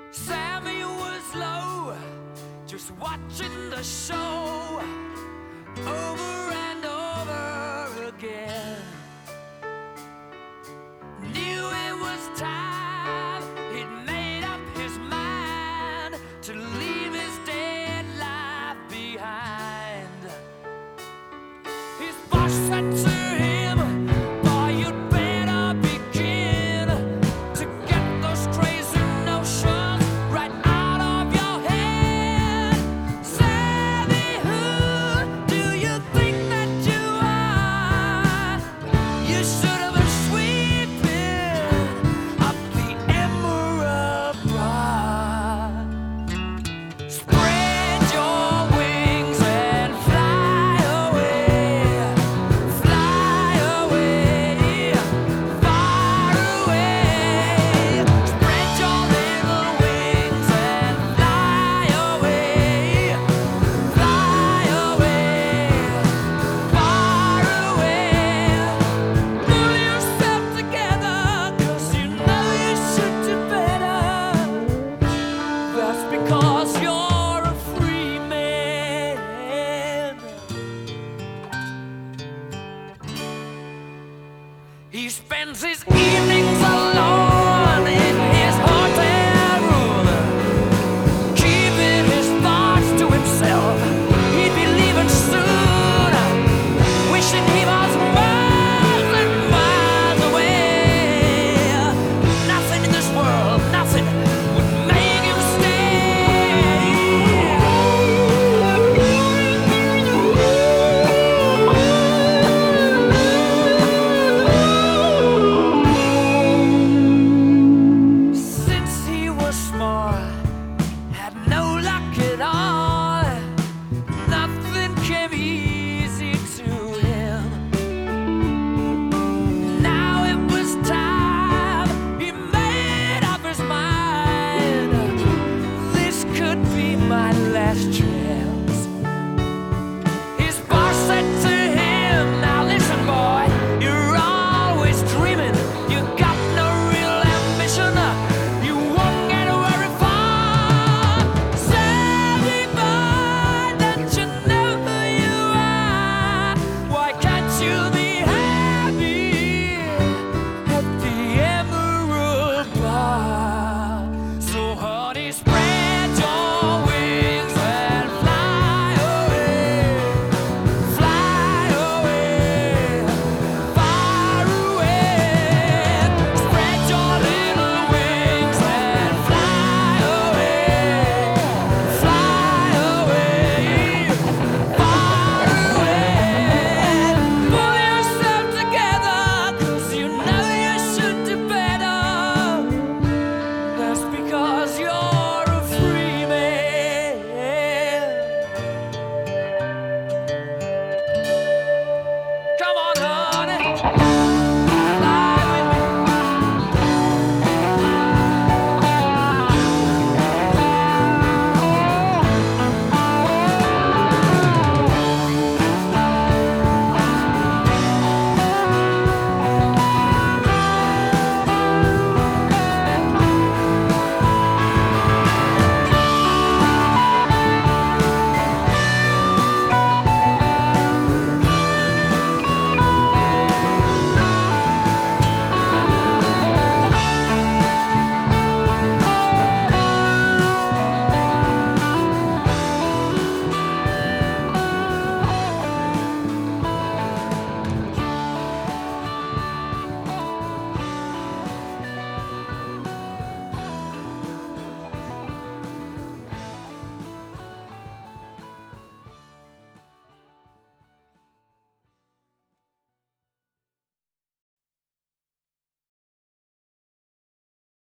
Sammy was low, just watching the show over and over again. Knew it was time, he'd made up his mind to leave his dead life behind. His boss said to him, "Boy, you'd better begin to get those crazy notions right out of your head. Sammy, who do you think that you are? You should have been sweeping up the Emerald Broad. Spread your wings and fly away, fly away, far away. Spread your little wings and fly away, fly away, far away. Pull yourself together, 'cause you know you should do better. That's because you're a free man." He spends his evenings alone.